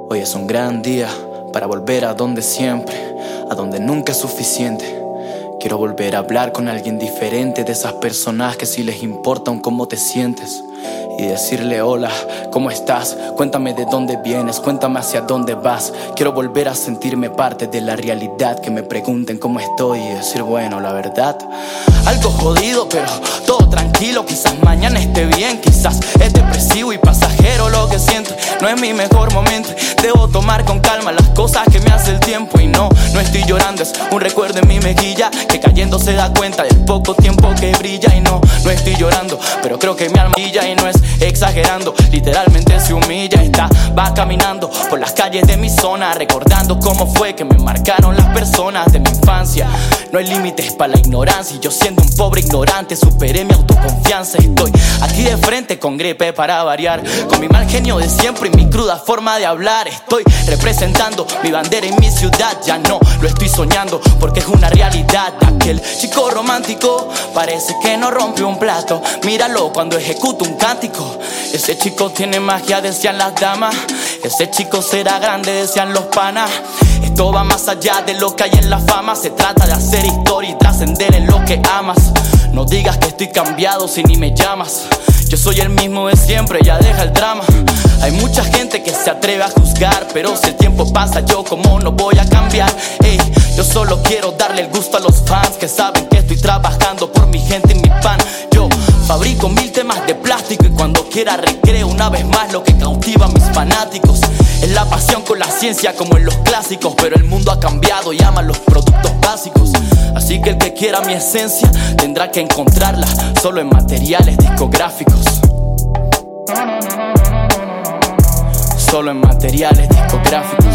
Hoy es un gran día para volver a donde siempre, a donde nunca es suficiente. Quiero volver a hablar con alguien diferente, de esas personas que sí les importa un cómo te sientes, y decirle hola, ¿cómo estás? Cuéntame de dónde vienes, cuéntame hacia dónde vas. Quiero volver a sentirme parte de la realidad, que me pregunten cómo estoy y decir bueno, la verdad, algo jodido pero todo tranquilo. Quizás mañana esté bien, quizás es depresivo y pasajero lo que siento. No es mi mejor momento, debo tomar con calma las cosas que me hace el tiempo. Y no estoy llorando, es un recuerdo en mi mejilla que cayendo se da cuenta del poco tiempo que brilla. Y no estoy llorando, pero creo que mi alma brilla y no es exagerando, literalmente se humilla. Va caminando por las calles de mi zona, recordando cómo fue que me marcaron las personas de mi infancia. No hay límites para la ignorancia y yo siendo un pobre ignorante superé mi autoconfianza. Estoy aquí de frente con gripe para variar, con mi mal genio de siempre y mi cruda forma de hablar. Estoy representando mi bandera en mi ciudad, ya no lo estoy soñando porque es una realidad. Aquel chico romántico parece que no rompe un plato, míralo cuando ejecuta un cántico. Ese chico tiene magia, decían las damas. Ese chico será grande, decían los panas. Esto va más allá de lo que hay en la fama. Se trata de hacer historia y trascender en lo que amas. No digas que estoy cambiado si ni me llamas. Yo soy el mismo de siempre, ya deja el drama. Hay mucha gente que se atreve a juzgar, pero si el tiempo pasa yo como no voy a cambiar. Ey, yo solo quiero darle el gusto a los fans que saben que estoy trabajando por mi gente y mi pan. Yo fabrico 1000 temas de plástico y cuando quiera recreo una vez más lo que cautiva a mis fanáticos. Es la pasión con la ciencia como en los clásicos, pero el mundo ha cambiado y ama los productos básicos. Así que el que quiera mi esencia tendrá que encontrarla solo en materiales discográficos. Solo en materiales discográficos.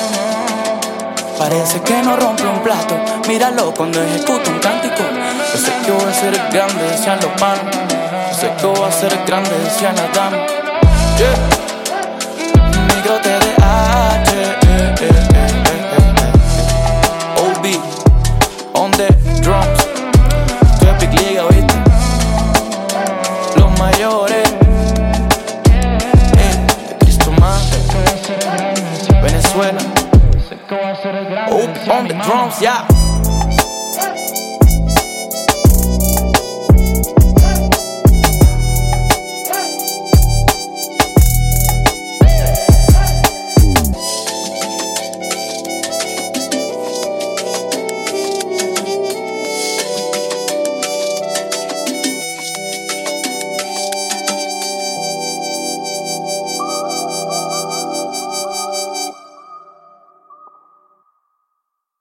Parece que no rompe un plato, míralo cuando ejecuta un cántico. Yo sé que voy a ser grande, decían los panos. Yo sé que voy a ser grande, decían las damas. Micro TDH, OB, on the drums. Tu Epic Liga, ¿viste? Los mayores, de Cristo más, Venezuela. OB on the drums, yeah.